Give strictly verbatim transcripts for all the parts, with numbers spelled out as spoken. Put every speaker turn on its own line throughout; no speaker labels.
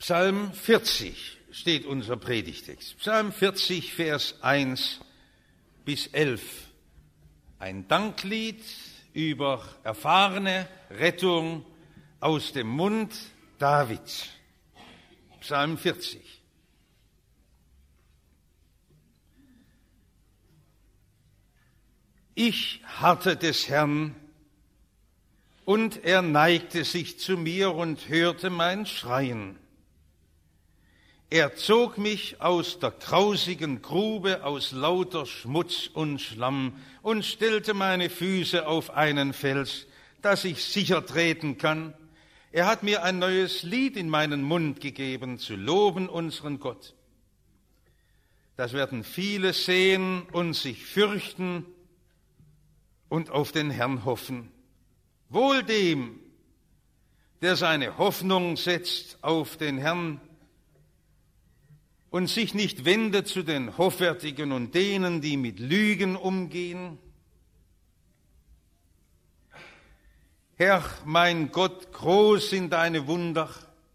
Psalm vierzig steht unser Predigtext. Psalm vierzig, Vers eins bis elf. Ein Danklied über erfahrene Rettung aus dem Mund Davids. Psalm vierzig. Ich harrte des Herrn, und er neigte sich zu mir und hörte mein Schreien. Er zog mich aus der grausigen Grube, aus lauter Schmutz und Schlamm, und stellte meine Füße auf einen Fels, dass ich sicher treten kann. Er hat mir ein neues Lied in meinen Mund gegeben, zu loben unseren Gott. Das werden viele sehen und sich fürchten und auf den Herrn hoffen. Wohl dem, der seine Hoffnung setzt auf den Herrn und sich nicht wendet zu den Hoffärtigen und denen, die mit Lügen umgehen. Herr, mein Gott, groß sind deine Wunder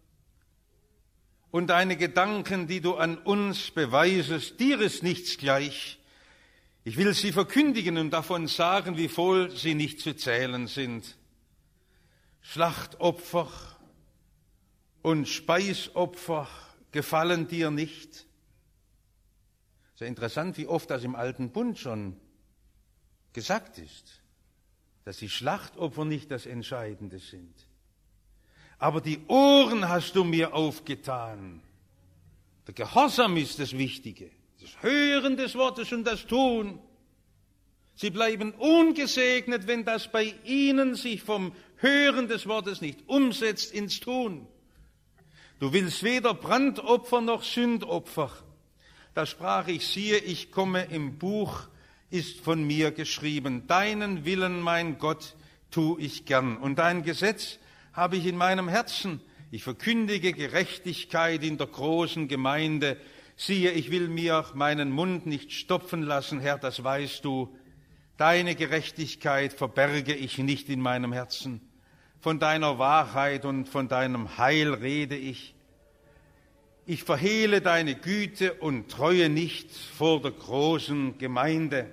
und deine Gedanken, die du an uns beweisest, dir ist nichts gleich. Ich will sie verkündigen und davon sagen, wie voll sie nicht zu zählen sind. Schlachtopfer und Speisopfer gefallen dir nicht. Sehr interessant, wie oft das im Alten Bund schon gesagt ist, dass die Schlachtopfer nicht das Entscheidende sind. Aber die Ohren hast du mir aufgetan. Der Gehorsam ist das Wichtige. Das Hören des Wortes und das Tun. Sie bleiben ungesegnet, wenn das bei ihnen sich vom Hören des Wortes nicht umsetzt ins Tun. Du willst weder Brandopfer noch Sündopfer. Da sprach ich, siehe, ich komme, im Buch ist von mir geschrieben. Deinen Willen, mein Gott, tu ich gern. Und dein Gesetz habe ich in meinem Herzen. Ich verkündige Gerechtigkeit in der großen Gemeinde. Siehe, ich will mir meinen Mund nicht stopfen lassen, Herr, das weißt du. Deine Gerechtigkeit verberge ich nicht in meinem Herzen. Von deiner Wahrheit und von deinem Heil rede ich. Ich verhehle deine Güte und Treue nicht vor der großen Gemeinde.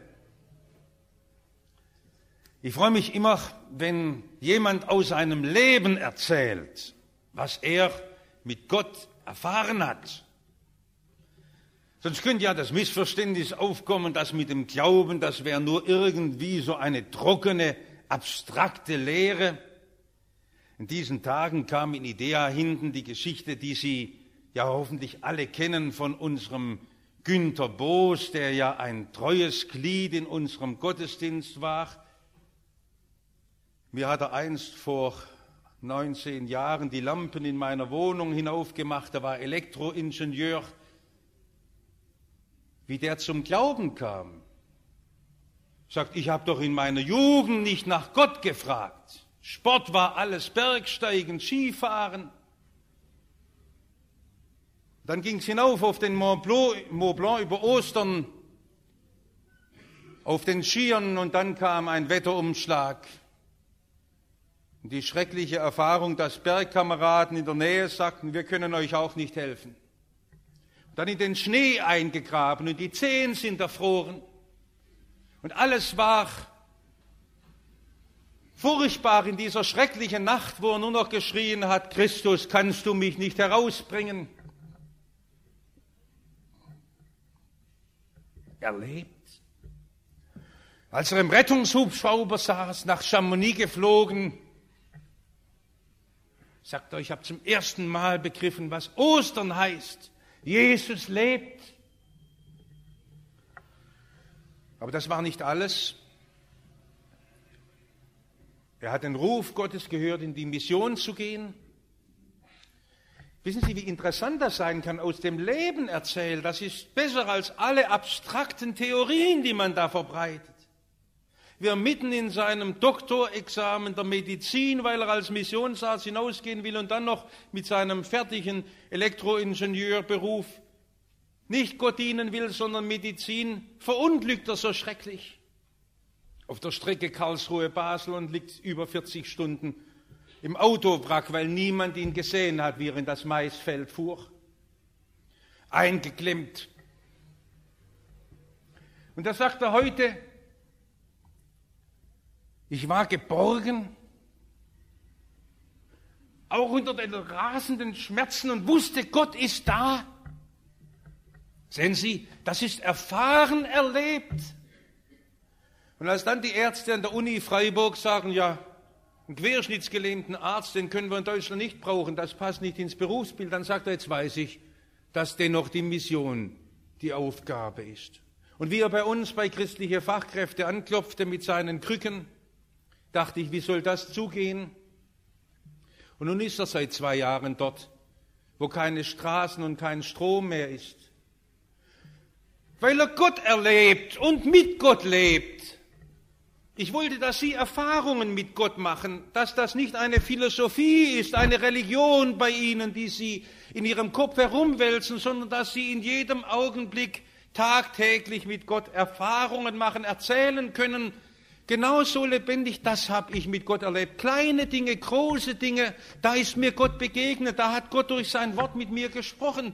Ich freue mich immer, wenn jemand aus seinem Leben erzählt, was er mit Gott erfahren hat. Sonst könnte ja das Missverständnis aufkommen, dass mit dem Glauben, das wäre nur irgendwie so eine trockene, abstrakte Lehre. In diesen Tagen kam in Idea hinten die Geschichte, die Sie ja hoffentlich alle kennen, von unserem Günter Boos, der ja ein treues Glied in unserem Gottesdienst war. Mir hat er einst vor neunzehn Jahren die Lampen in meiner Wohnung hinaufgemacht, er war Elektroingenieur. Wie der zum Glauben kam, sagt, ich habe doch in meiner Jugend nicht nach Gott gefragt. Sport war alles Bergsteigen, Skifahren. Dann ging es hinauf auf den Mont Blanc, Mont Blanc über Ostern, auf den Skiern, und dann kam ein Wetterumschlag. Und die schreckliche Erfahrung, dass Bergkameraden in der Nähe sagten, wir können euch auch nicht helfen. Dann in den Schnee eingegraben und die Zehen sind erfroren. Und alles war furchtbar in dieser schrecklichen Nacht, wo er nur noch geschrien hat, Christus, kannst du mich nicht herausbringen? Er lebt. Als er im Rettungshubschrauber saß, nach Chamonix geflogen, sagt er, ich habe zum ersten Mal begriffen, was Ostern heißt. Jesus lebt. Aber das war nicht alles. Er hat den Ruf Gottes gehört, in die Mission zu gehen. Wissen Sie, wie interessant das sein kann, aus dem Leben erzählt? Das ist besser als alle abstrakten Theorien, die man da verbreitet. Wir mitten in seinem Doktorexamen der Medizin, weil er als Missionsarzt hinausgehen will und dann noch mit seinem fertigen Elektroingenieurberuf nicht Gott dienen will, sondern Medizin, verunglückt er so schrecklich. Auf der Strecke Karlsruhe-Basel und liegt über vierzig Stunden im Autowrack, weil niemand ihn gesehen hat, wie er in das Maisfeld fuhr. Eingeklemmt. Und da sagt er heute, ich war geborgen, auch unter den rasenden Schmerzen und wusste, Gott ist da. Sehen Sie, das ist erfahren erlebt. Und als dann die Ärzte an der Uni Freiburg sagen, ja, einen querschnittsgelähmten Arzt, den können wir in Deutschland nicht brauchen, das passt nicht ins Berufsbild, dann sagt er, jetzt weiß ich, dass dennoch die Mission die Aufgabe ist. Und wie er bei uns bei christliche Fachkräfte anklopfte mit seinen Krücken, dachte ich, wie soll das zugehen? Und nun ist er seit zwei Jahren dort, wo keine Straßen und kein Strom mehr ist. Weil er Gott erlebt und mit Gott lebt. Ich wollte, dass Sie Erfahrungen mit Gott machen, dass das nicht eine Philosophie ist, eine Religion bei Ihnen, die Sie in Ihrem Kopf herumwälzen, sondern dass Sie in jedem Augenblick tagtäglich mit Gott Erfahrungen machen, erzählen können. Genauso lebendig, das habe ich mit Gott erlebt. Kleine Dinge, große Dinge, da ist mir Gott begegnet, da hat Gott durch sein Wort mit mir gesprochen.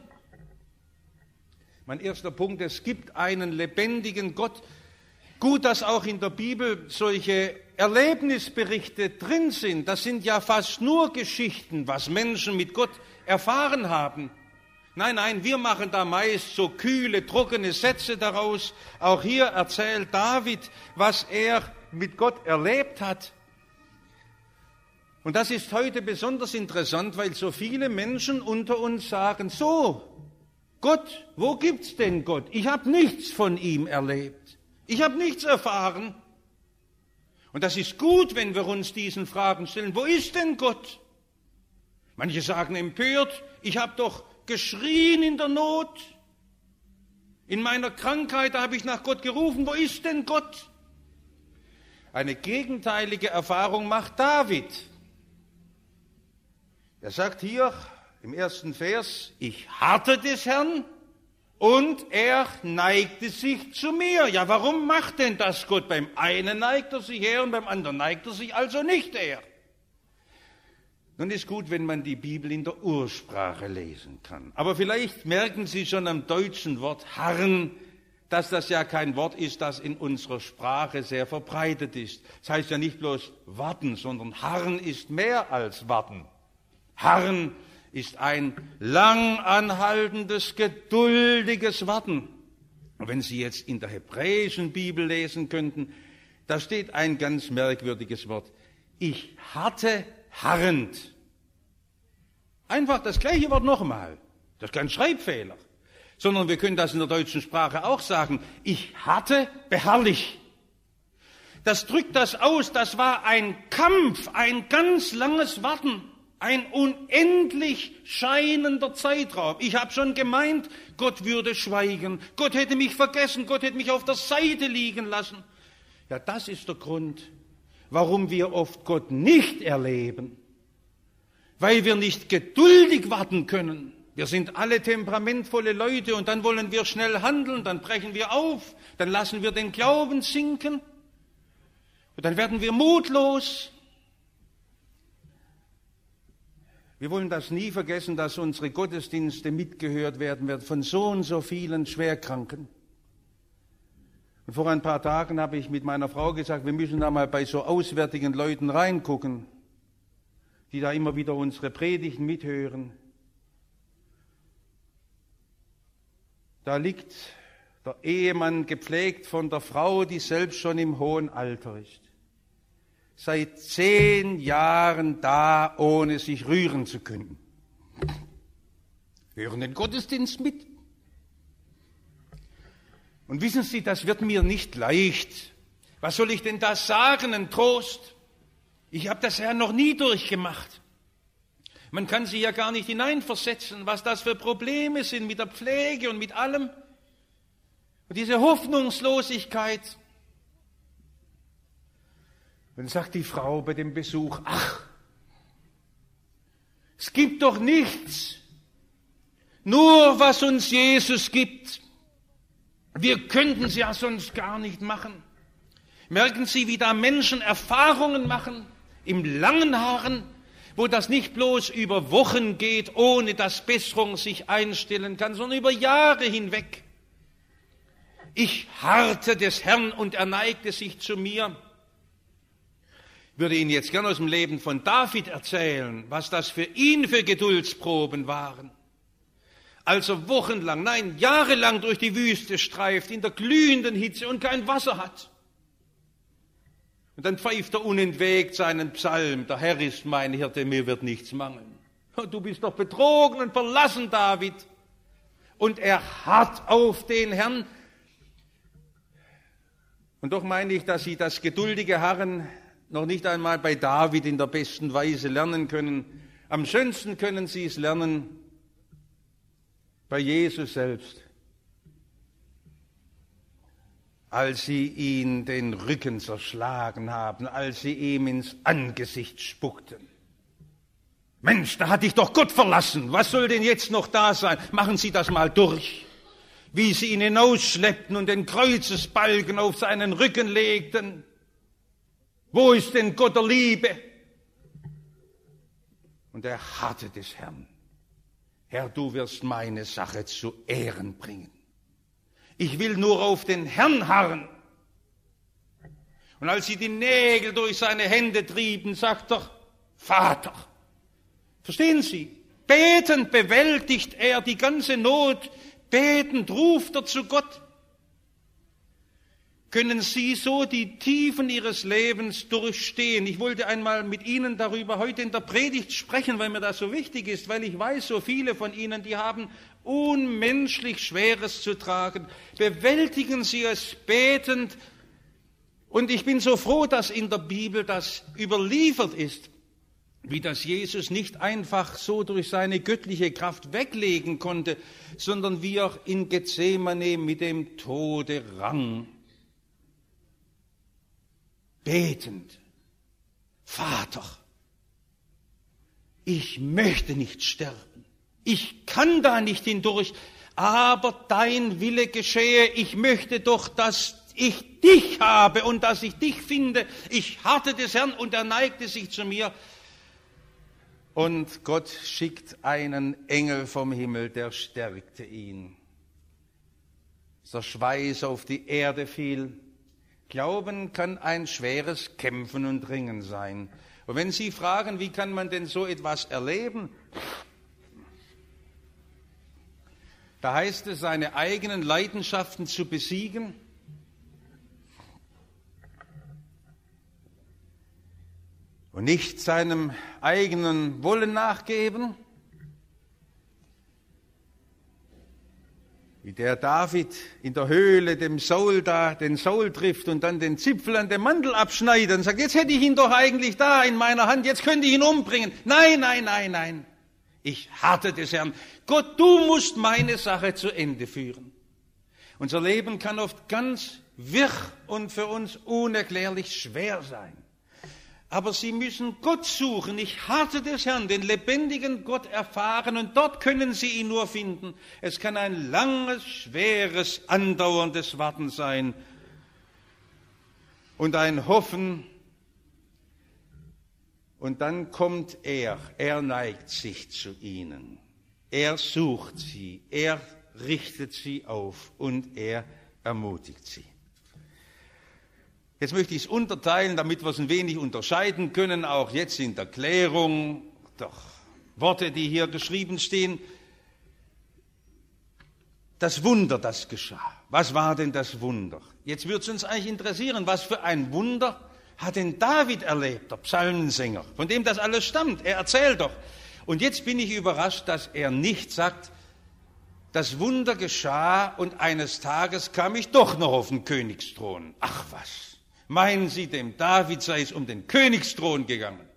Mein erster Punkt, es gibt einen lebendigen Gott. Gut, dass auch in der Bibel solche Erlebnisberichte drin sind. Das sind ja fast nur Geschichten, was Menschen mit Gott erfahren haben. Nein, nein, wir machen da meist so kühle, trockene Sätze daraus. Auch hier erzählt David, was er mit Gott erlebt hat. Und das ist heute besonders interessant, weil so viele Menschen unter uns sagen, so, Gott, wo gibt's denn Gott? Ich habe nichts von ihm erlebt. Ich habe nichts erfahren. Und das ist gut, wenn wir uns diesen Fragen stellen. Wo ist denn Gott? Manche sagen empört, ich habe doch geschrien in der Not. In meiner Krankheit habe ich nach Gott gerufen. Wo ist denn Gott? Eine gegenteilige Erfahrung macht David. Er sagt hier im ersten Vers, ich harrte des Herrn und er neigte sich zu mir. Ja, warum macht denn das Gott? Beim einen neigt er sich her und beim anderen neigt er sich also nicht her. Nun ist gut, wenn man die Bibel in der Ursprache lesen kann. Aber vielleicht merken Sie schon am deutschen Wort harren, dass das ja kein Wort ist, das in unserer Sprache sehr verbreitet ist. Das heißt ja nicht bloß warten, sondern harren ist mehr als warten. Harren ist ein lang anhaltendes, geduldiges Warten. Und wenn Sie jetzt in der hebräischen Bibel lesen könnten, da steht ein ganz merkwürdiges Wort. Ich harrte harrend. Einfach das gleiche Wort nochmal. Das ist kein Schreibfehler. Sondern wir können das in der deutschen Sprache auch sagen. Ich harrte beharrlich. Das drückt das aus. Das war ein Kampf, ein ganz langes Warten. Ein unendlich scheinender Zeitraum. Ich habe schon gemeint, Gott würde schweigen. Gott hätte mich vergessen. Gott hätte mich auf der Seite liegen lassen. Ja, das ist der Grund, warum wir oft Gott nicht erleben. Weil wir nicht geduldig warten können. Wir sind alle temperamentvolle Leute und dann wollen wir schnell handeln, dann brechen wir auf, dann lassen wir den Glauben sinken und dann werden wir mutlos. Wir wollen das nie vergessen, dass unsere Gottesdienste mitgehört werden werden von so und so vielen Schwerkranken. Und vor ein paar Tagen habe ich mit meiner Frau gesagt, wir müssen da mal bei so auswärtigen Leuten reingucken, die da immer wieder unsere Predigten mithören. Da liegt der Ehemann gepflegt von der Frau, die selbst schon im hohen Alter ist. Seit zehn Jahren da, ohne sich rühren zu können. Hören den Gottesdienst mit. Und wissen Sie, das wird mir nicht leicht. Was soll ich denn da sagen, ein Trost? Ich habe das ja noch nie durchgemacht. Man kann sich ja gar nicht hineinversetzen, was das für Probleme sind mit der Pflege und mit allem. Und diese Hoffnungslosigkeit. Dann sagt die Frau bei dem Besuch, ach, es gibt doch nichts, nur was uns Jesus gibt. Wir könnten es ja sonst gar nicht machen. Merken Sie, wie da Menschen Erfahrungen machen, im langen Haaren, wo das nicht bloß über Wochen geht, ohne dass Besserung sich einstellen kann, sondern über Jahre hinweg. Ich harrte des Herrn und er neigte sich zu mir. Ich würde Ihnen jetzt gern aus dem Leben von David erzählen, was das für ihn für Geduldsproben waren. Als er wochenlang, nein, jahrelang durch die Wüste streift, in der glühenden Hitze und kein Wasser hat. Und dann pfeift er unentwegt seinen Psalm, der Herr ist mein Hirte, mir wird nichts mangeln. Du bist doch betrogen und verlassen, David. Und er harrt auf den Herrn. Und doch meine ich, dass Sie das geduldige Harren noch nicht einmal bei David in der besten Weise lernen können. Am schönsten können Sie es lernen bei Jesus selbst, als sie ihn den Rücken zerschlagen haben, als sie ihm ins Angesicht spuckten. Mensch, da hat dich doch Gott verlassen, was soll denn jetzt noch da sein? Machen Sie das mal durch. Wie sie ihn hinausschleppten und den Kreuzesbalken auf seinen Rücken legten. Wo ist denn Gott der Liebe? Und er harrte des Herrn. Herr, du wirst meine Sache zu Ehren bringen. Ich will nur auf den Herrn harren. Und als sie die Nägel durch seine Hände trieben, sagt er, Vater. Verstehen Sie? Betend bewältigt er die ganze Not. Betend ruft er zu Gott. Können Sie so die Tiefen Ihres Lebens durchstehen? Ich wollte einmal mit Ihnen darüber heute in der Predigt sprechen, weil mir das so wichtig ist, weil ich weiß, so viele von Ihnen, die haben unmenschlich Schweres zu tragen. Bewältigen Sie es betend. Und ich bin so froh, dass in der Bibel das überliefert ist, wie das Jesus nicht einfach so durch seine göttliche Kraft weglegen konnte, sondern wie er in Gethsemane mit dem Tode rang. Betend, Vater, ich möchte nicht sterben, ich kann da nicht hindurch, aber dein Wille geschehe, ich möchte doch, dass ich dich habe und dass ich dich finde. Ich harrte des Herrn und er neigte sich zu mir. Und Gott schickt einen Engel vom Himmel, der stärkte ihn. Als der Schweiß auf die Erde fiel. Glauben kann ein schweres Kämpfen und Ringen sein. Und wenn Sie fragen, wie kann man denn so etwas erleben? Da heißt es, seine eigenen Leidenschaften zu besiegen. Und nicht seinem eigenen Wollen nachgeben. Wie der David in der Höhle dem Saul da, den Saul trifft und dann den Zipfel an dem Mantel abschneidet und sagt, jetzt hätte ich ihn doch eigentlich da in meiner Hand, jetzt könnte ich ihn umbringen. Nein, nein, nein, nein. Ich harrte des Herrn. Gott, du musst meine Sache zu Ende führen. Unser Leben kann oft ganz wirr und für uns unerklärlich schwer sein. Aber Sie müssen Gott suchen. Ich harrte des Herrn, den lebendigen Gott erfahren und dort können Sie ihn nur finden. Es kann ein langes, schweres, andauerndes Warten sein und ein Hoffen. Und dann kommt er, er neigt sich zu ihnen. Er sucht sie, er richtet sie auf und er ermutigt sie. Jetzt möchte ich es unterteilen, damit wir es ein wenig unterscheiden können, auch jetzt in der Klärung der Worte, die hier geschrieben stehen. Das Wunder, das geschah. Was war denn das Wunder? Jetzt würde es uns eigentlich interessieren, was für ein Wunder hat denn David erlebt, der Psalmensänger, von dem das alles stammt. Er erzählt doch. Und jetzt bin ich überrascht, dass er nicht sagt, das Wunder geschah und eines Tages kam ich doch noch auf den Königsthron. Ach was. Meinen Sie, dem David sei es um den Königsthron gegangen?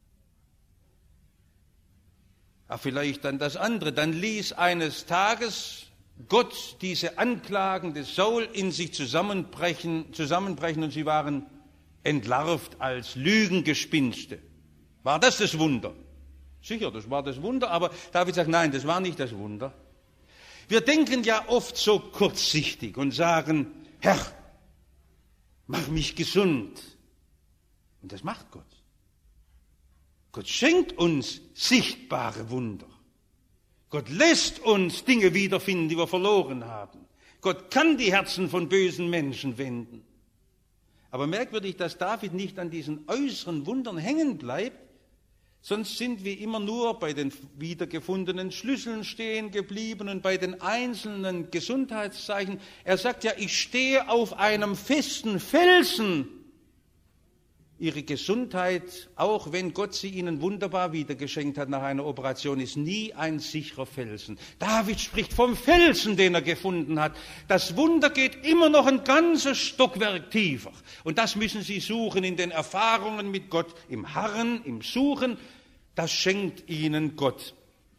Ach, vielleicht dann das andere. Dann ließ eines Tages Gott diese Anklagen des Saul in sich zusammenbrechen, zusammenbrechen und sie waren entlarvt als Lügengespinste. War das das Wunder? Sicher, das war das Wunder, aber David sagt, nein, das war nicht das Wunder. Wir denken ja oft so kurzsichtig und sagen, Herr, mach mich gesund. Und das macht Gott. Gott schenkt uns sichtbare Wunder. Gott lässt uns Dinge wiederfinden, die wir verloren haben. Gott kann die Herzen von bösen Menschen wenden. Aber merkwürdig, dass David nicht an diesen äußeren Wundern hängen bleibt, sonst sind wir immer nur bei den wiedergefundenen Schlüsseln stehen geblieben und bei den einzelnen Gesundheitszeichen. Er sagt ja, ich stehe auf einem festen Felsen. Ihre Gesundheit, auch wenn Gott sie ihnen wunderbar wiedergeschenkt hat nach einer Operation, ist nie ein sicherer Felsen. David spricht vom Felsen, den er gefunden hat. Das Wunder geht immer noch ein ganzes Stockwerk tiefer. Und das müssen Sie suchen in den Erfahrungen mit Gott, im Harren, im Suchen. Das schenkt Ihnen Gott.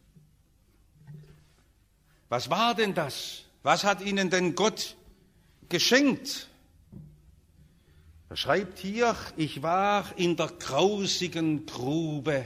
Was war denn das? Was hat Ihnen denn Gott geschenkt? Er schreibt hier, ich war in der grausigen Grube.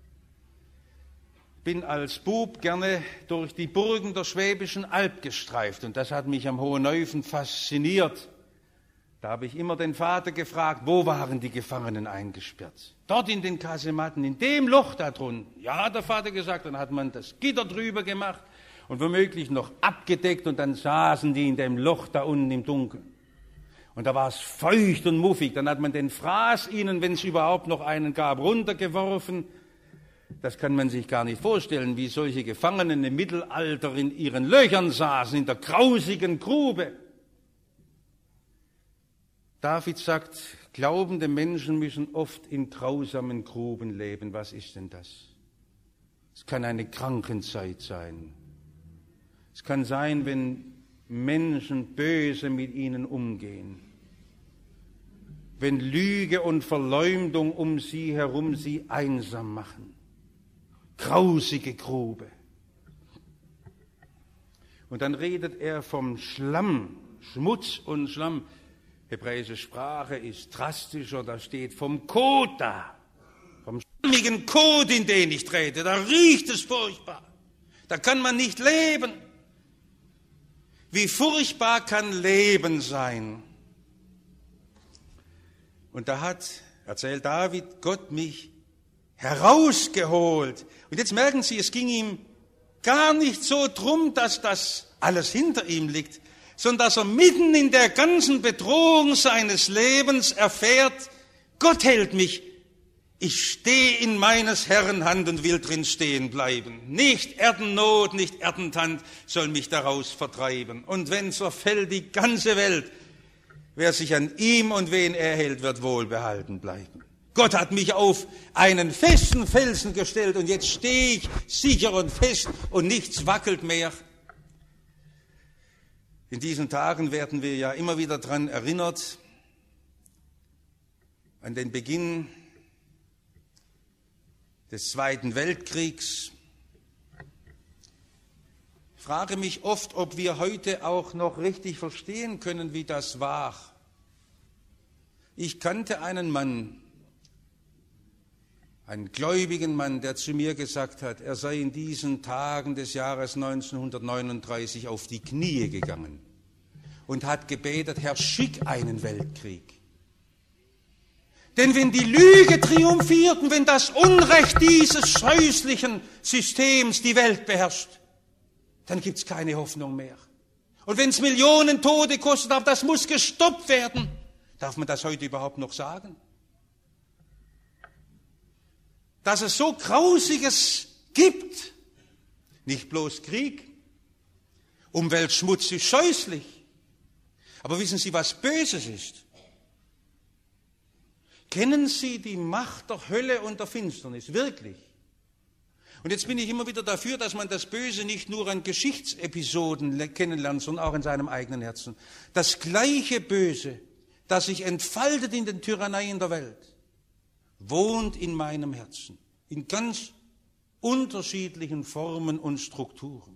Bin als Bub gerne durch die Burgen der Schwäbischen Alb gestreift und das hat mich am Hohen Neufen fasziniert. Da habe ich immer den Vater gefragt, wo waren die Gefangenen eingesperrt? Dort in den Kasematten, in dem Loch da drunten. Ja, hat der Vater gesagt, dann hat man das Gitter drüber gemacht und womöglich noch abgedeckt und dann saßen die in dem Loch da unten im Dunkeln. Und da war es feucht und muffig. Dann hat man den Fraß ihnen, wenn es überhaupt noch einen gab, runtergeworfen. Das kann man sich gar nicht vorstellen, wie solche Gefangenen im Mittelalter in ihren Löchern saßen, in der grausigen Grube. David sagt, glaubende Menschen müssen oft in grausamen Gruben leben. Was ist denn das? Es kann eine Krankenzeit sein. Es kann sein, wenn Menschen böse mit ihnen umgehen, wenn Lüge und Verleumdung um sie herum sie einsam machen. Grausige Grube. Und dann redet er vom Schlamm, Schmutz und Schlamm. Hebräische Sprache ist drastischer, da steht vom Kot da, vom schlammigen Kot, in den ich trete. Da riecht es furchtbar. Da kann man nicht leben. Wie furchtbar kann Leben sein? Und da hat, erzählt David, Gott mich herausgeholt. Und jetzt merken Sie, es ging ihm gar nicht so drum, dass das alles hinter ihm liegt, sondern dass er mitten in der ganzen Bedrohung seines Lebens erfährt, Gott hält mich. Ich stehe in meines Herrn Hand und will drin stehen bleiben. Nicht Erdennot, nicht Erdentand soll mich daraus vertreiben. Und wenn zerfällt die ganze Welt, wer sich an ihm und wen er hält, wird wohlbehalten bleiben. Gott hat mich auf einen festen Felsen gestellt und jetzt stehe ich sicher und fest und nichts wackelt mehr. In diesen Tagen werden wir ja immer wieder daran erinnert, an den Beginn des Zweiten Weltkriegs. Ich frage mich oft, ob wir heute auch noch richtig verstehen können, wie das war. Ich kannte einen Mann, einen gläubigen Mann, der zu mir gesagt hat, er sei in diesen Tagen des Jahres neunzehnhundertneununddreißig auf die Knie gegangen und hat gebetet, Herr, schick einen Weltkrieg. Denn wenn die Lüge triumphiert und wenn das Unrecht dieses scheußlichen Systems die Welt beherrscht, dann gibt es keine Hoffnung mehr. Und wenn es Millionen Tote kostet, aber das muss gestoppt werden. Darf man das heute überhaupt noch sagen? Dass es so Grausiges gibt, nicht bloß Krieg, Umweltschmutz ist scheußlich, aber wissen Sie, was Böses ist? Kennen Sie die Macht der Hölle und der Finsternis? Wirklich? Und jetzt bin ich immer wieder dafür, dass man das Böse nicht nur an Geschichtsepisoden kennenlernt, sondern auch in seinem eigenen Herzen. Das gleiche Böse, das sich entfaltet in den Tyranneien der Welt, wohnt in meinem Herzen, in ganz unterschiedlichen Formen und Strukturen.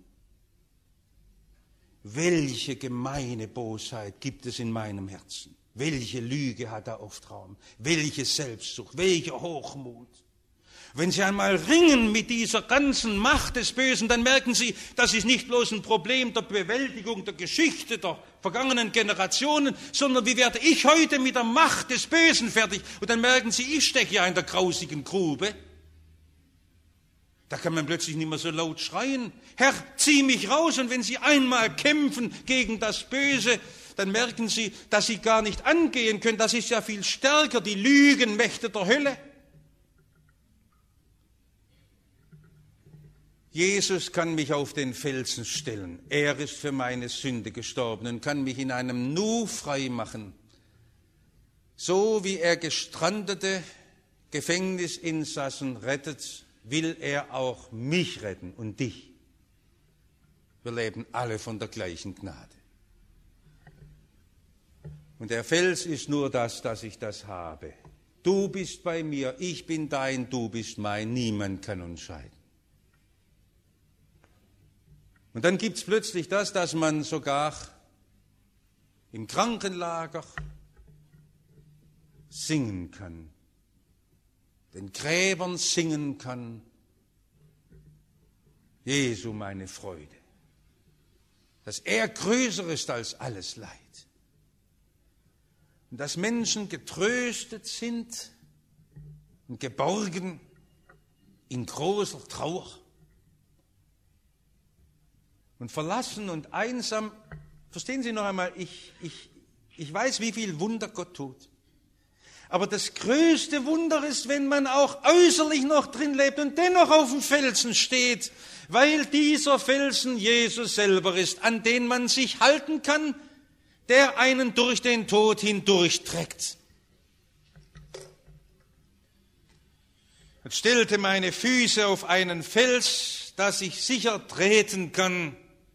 Welche gemeine Bosheit gibt es in meinem Herzen? Welche Lüge hat da oft Raum? Welche Selbstsucht? Welcher Hochmut? Wenn Sie einmal ringen mit dieser ganzen Macht des Bösen, dann merken Sie, das ist nicht bloß ein Problem der Bewältigung der Geschichte der vergangenen Generationen, sondern wie werde ich heute mit der Macht des Bösen fertig? Und dann merken Sie, ich stecke ja in der grausigen Grube. Da kann man plötzlich nicht mehr so laut schreien. Herr, zieh mich raus. Und wenn Sie einmal kämpfen gegen das Böse, dann merken Sie, dass Sie gar nicht angehen können. Das ist ja viel stärker, die Lügenmächte der Hölle. Jesus kann mich auf den Felsen stellen. Er ist für meine Sünde gestorben und kann mich in einem Nu frei machen. So wie er gestrandete Gefängnisinsassen rettet, will er auch mich retten und dich. Wir leben alle von der gleichen Gnade. Und der Fels ist nur das, dass ich das habe. Du bist bei mir, ich bin dein, du bist mein, niemand kann uns scheiden. Und dann gibt es plötzlich das, dass man sogar im Krankenlager singen kann, den Gräbern singen kann, Jesu meine Freude, dass er größer ist als alles Leid. Und dass Menschen getröstet sind und geborgen in großer Trauer und verlassen und einsam. Verstehen Sie noch einmal, ich, ich, ich weiß, wie viel Wunder Gott tut. Aber das größte Wunder ist, wenn man auch äußerlich noch drin lebt und dennoch auf dem Felsen steht, weil dieser Felsen Jesus selber ist, an den man sich halten kann, der einen durch den Tod hindurchträgt. Ich stellte meine Füße auf einen Fels, dass ich sicher treten kann.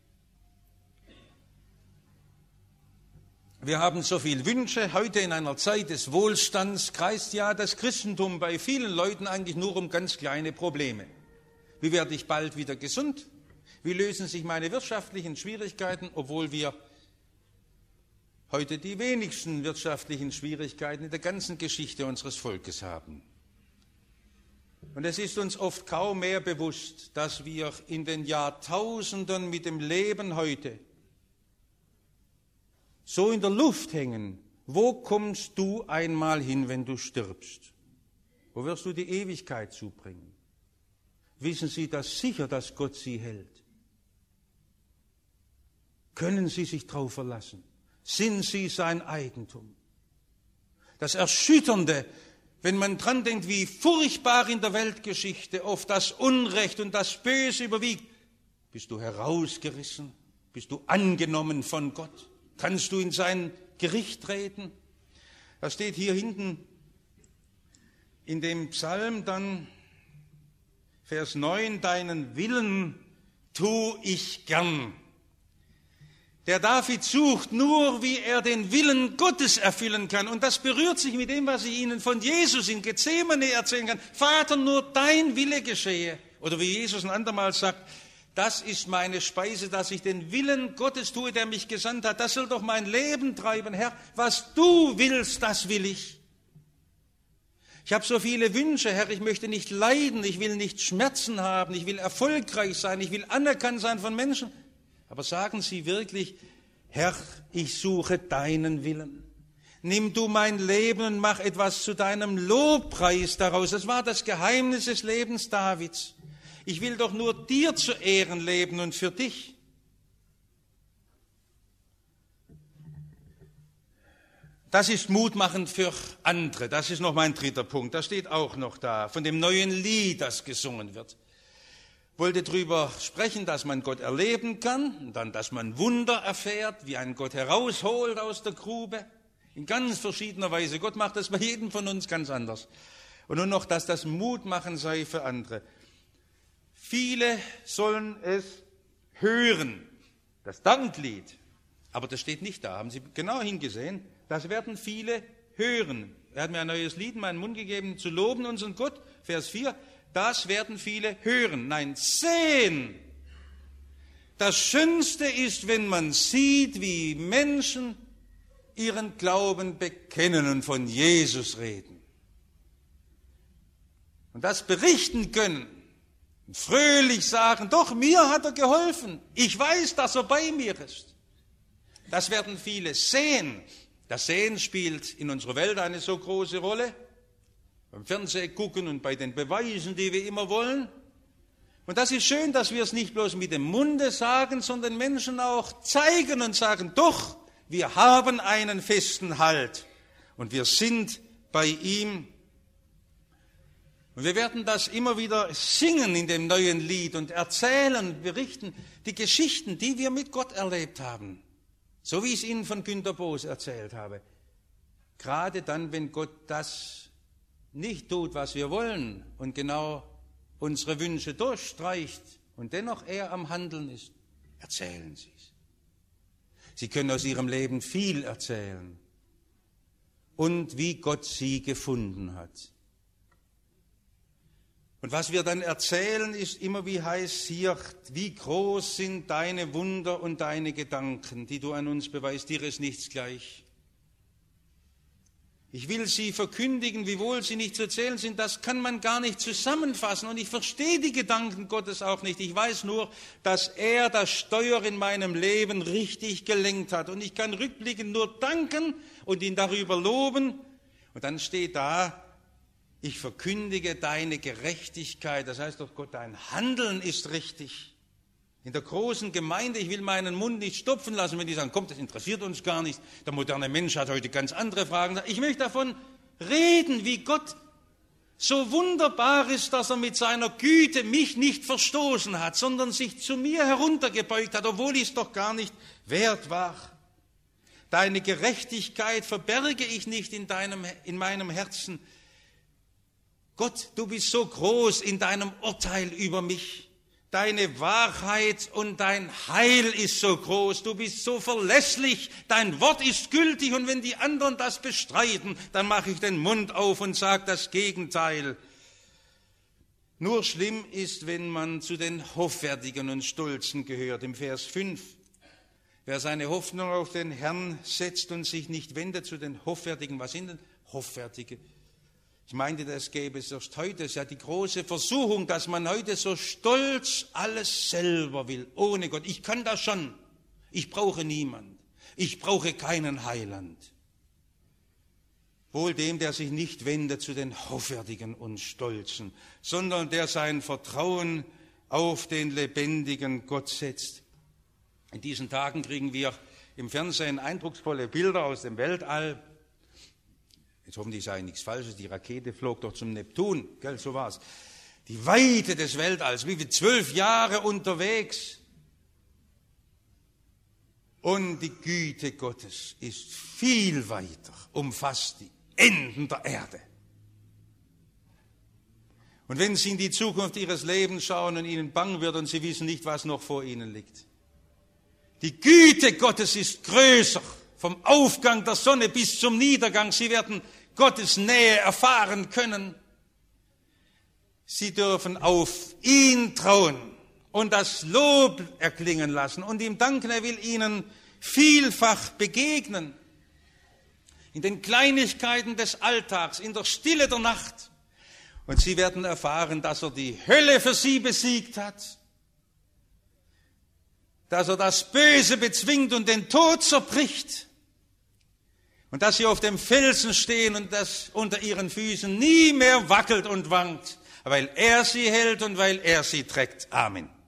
Wir haben so viele Wünsche. Heute in einer Zeit des Wohlstands kreist ja das Christentum bei vielen Leuten eigentlich nur um ganz kleine Probleme. Wie werde ich bald wieder gesund? Wie lösen sich meine wirtschaftlichen Schwierigkeiten, obwohl wir heute die wenigsten wirtschaftlichen Schwierigkeiten in der ganzen Geschichte unseres Volkes haben? Und es ist uns oft kaum mehr bewusst, dass wir in den Jahrtausenden mit dem Leben heute so in der Luft hängen. Wo kommst du einmal hin, wenn du stirbst? Wo wirst du die Ewigkeit zubringen? Wissen Sie das sicher, dass Gott Sie hält? Können Sie sich darauf verlassen? Sind Sie sein Eigentum? Das Erschütternde, wenn man dran denkt, wie furchtbar in der Weltgeschichte oft das Unrecht und das Böse überwiegt. Bist du herausgerissen? Bist du angenommen von Gott? Kannst du in sein Gericht treten? Da steht hier hinten in dem Psalm dann Vers neun, deinen Willen tu ich gern. Der David sucht nur, wie er den Willen Gottes erfüllen kann. Und das berührt sich mit dem, was ich Ihnen von Jesus in Gethsemane erzählen kann. Vater, nur dein Wille geschehe. Oder wie Jesus ein andermal sagt, das ist meine Speise, dass ich den Willen Gottes tue, der mich gesandt hat. Das soll doch mein Leben treiben, Herr. Was du willst, das will ich. Ich habe so viele Wünsche, Herr. Ich möchte nicht leiden, ich will nicht Schmerzen haben, ich will erfolgreich sein, ich will anerkannt sein von Menschen. Aber sagen Sie wirklich, Herr, ich suche deinen Willen. Nimm du mein Leben und mach etwas zu deinem Lobpreis daraus. Das war das Geheimnis des Lebens Davids. Ich will doch nur dir zu Ehren leben und für dich. Das ist mutmachend für andere. Das ist noch mein dritter Punkt. Das steht auch noch da, von dem neuen Lied, das gesungen wird. Ich wollte darüber sprechen, dass man Gott erleben kann und dann, dass man Wunder erfährt, wie einen Gott herausholt aus der Grube. In ganz verschiedener Weise. Gott macht das bei jedem von uns ganz anders. Und nur noch, dass das Mutmachen sei für andere. Viele sollen es hören, das Danklied. Aber das steht nicht da. Haben Sie genau hingesehen? Das werden viele hören. Er hat mir ein neues Lied in meinen Mund gegeben, zu loben unseren Gott. Vers vier. Das werden viele hören. Nein, sehen. Das Schönste ist, wenn man sieht, wie Menschen ihren Glauben bekennen und von Jesus reden. Und das berichten können. Und fröhlich sagen, doch, mir hat er geholfen. Ich weiß, dass er bei mir ist. Das werden viele sehen. Das Sehen spielt in unserer Welt eine so große Rolle. Beim Fernsehen gucken und bei den Beweisen, die wir immer wollen. Und das ist schön, dass wir es nicht bloß mit dem Munde sagen, sondern Menschen auch zeigen und sagen, doch, wir haben einen festen Halt und wir sind bei ihm. Und wir werden das immer wieder singen in dem neuen Lied und erzählen, berichten die Geschichten, die wir mit Gott erlebt haben. So wie ich es Ihnen von Günter Boos erzählt habe. Gerade dann, wenn Gott das nicht tut, was wir wollen und genau unsere Wünsche durchstreicht und dennoch er am Handeln ist, erzählen Sie es. Sie können aus Ihrem Leben viel erzählen und wie Gott Sie gefunden hat. Und was wir dann erzählen, ist immer, wie heißt hier, wie groß sind deine Wunder und deine Gedanken, die du an uns beweist, dir ist nichts gleich. Ich will sie verkündigen, wiewohl sie nicht zu erzählen sind, das kann man gar nicht zusammenfassen. Und ich verstehe die Gedanken Gottes auch nicht. Ich weiß nur, dass er das Steuer in meinem Leben richtig gelenkt hat. Und ich kann rückblickend nur danken und ihn darüber loben. Und dann steht da, ich verkündige deine Gerechtigkeit. Das heißt doch, Gott, dein Handeln ist richtig. In der großen Gemeinde, ich will meinen Mund nicht stopfen lassen, wenn die sagen, komm, das interessiert uns gar nicht. Der moderne Mensch hat heute ganz andere Fragen. Ich möchte davon reden, wie Gott so wunderbar ist, dass er mit seiner Güte mich nicht verstoßen hat, sondern sich zu mir heruntergebeugt hat, obwohl ich es doch gar nicht wert war. Deine Gerechtigkeit verberge ich nicht in, deinem, in meinem Herzen. Gott, du bist so groß in deinem Urteil über mich. Deine Wahrheit und dein Heil ist so groß, du bist so verlässlich, dein Wort ist gültig und wenn die anderen das bestreiten, dann mache ich den Mund auf und sage das Gegenteil. Nur schlimm ist, wenn man zu den Hoffärtigen und Stolzen gehört, im Vers fünf. Wer seine Hoffnung auf den Herrn setzt und sich nicht wendet zu den Hoffärtigen, was sind denn Hoffärtige? Ich meinte, das gäbe es erst heute. Es ist ja die große Versuchung, dass man heute so stolz alles selber will, ohne Gott. Ich kann das schon. Ich brauche niemand. Ich brauche keinen Heiland. Wohl dem, der sich nicht wendet zu den Hoffärtigen und Stolzen, sondern der sein Vertrauen auf den lebendigen Gott setzt. In diesen Tagen kriegen wir im Fernsehen eindrucksvolle Bilder aus dem Weltall. Jetzt hoffentlich sage ich nichts Falsches, die Rakete flog doch zum Neptun, gell, so war's. Die Weite des Weltalls, wie wir zwölf Jahre unterwegs. Und die Güte Gottes ist viel weiter, umfasst die Enden der Erde. Und wenn Sie in die Zukunft Ihres Lebens schauen und Ihnen bang wird und Sie wissen nicht, was noch vor Ihnen liegt. Die Güte Gottes ist größer. Vom Aufgang der Sonne bis zum Niedergang. Sie werden Gottes Nähe erfahren können. Sie dürfen auf ihn trauen und das Lob erklingen lassen und ihm danken. Er will ihnen vielfach begegnen. In den Kleinigkeiten des Alltags, in der Stille der Nacht. Und sie werden erfahren, dass er die Hölle für sie besiegt hat. Dass er das Böse bezwingt und den Tod zerbricht. Und dass sie auf dem Felsen stehen und das unter ihren Füßen nie mehr wackelt und wankt, weil er sie hält und weil er sie trägt. Amen.